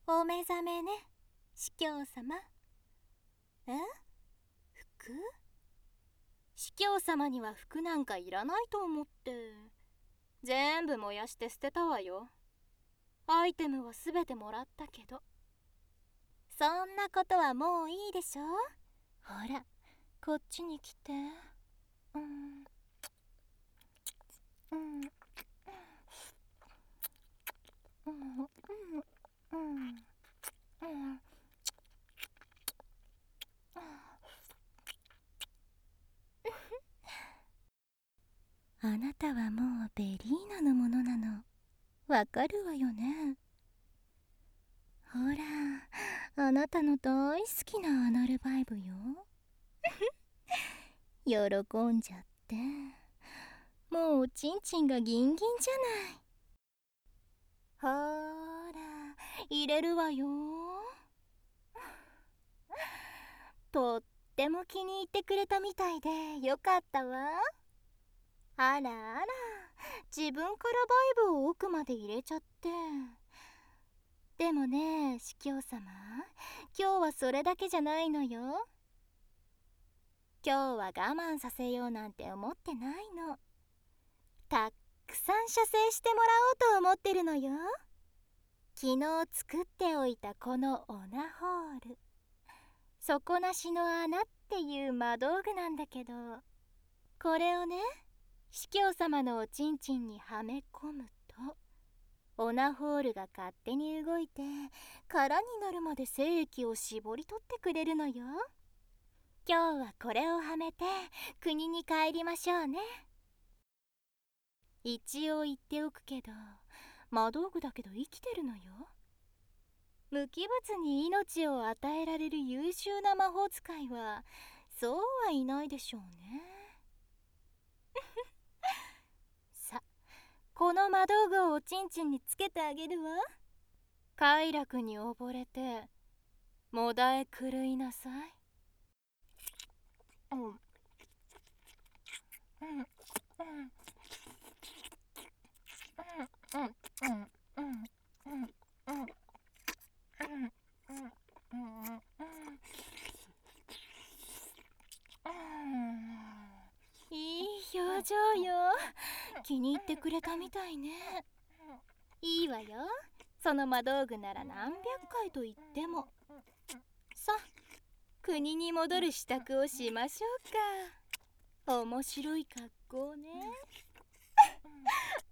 お目覚めね、司教様。服？司教様には服なんかいらないと思って。全部燃やして捨てたわよ。アイテムはすべてもらったけど。そんなことはもういいでしょ。ほら、こっちに来て。あなたはもうベリーナのものなの。わかるわよね。ほら、あなたの大好きなアナルバイブよ。喜んじゃって。もうおちんちんがギンギンじゃない。ほーら、入れるわよ。とっても気に入ってくれたみたいでよかったわ。あらあら、自分からバイブを奥まで入れちゃって。でもね、司教様、今日はそれだけじゃないのよ。今日は我慢させようなんて思ってないの。たっくさん射精してもらおうと思ってるのよ。昨日作っておいたこのオナホール、底なしの穴っていう魔道具なんだけど、これをね、司教様のおちんちんにはめ込むと、オナホールが勝手に動いて空になるまで精液を絞り取ってくれるのよ。今日はこれをはめて国に帰りましょうね。一応言っておくけど、魔道具だけど生きてるのよ。無機物に命を与えられる優秀な魔法使いはそうはいないでしょうね。さ、この魔道具をおちんちんにつけてあげるわ。快楽に溺れてもだえ狂いなさい。いい表情よ。気に入ってくれたみたいね。いいわよ、その魔道具なら何百回と言っても。さ、国に戻る支度をしましょうか。面白い格好ね。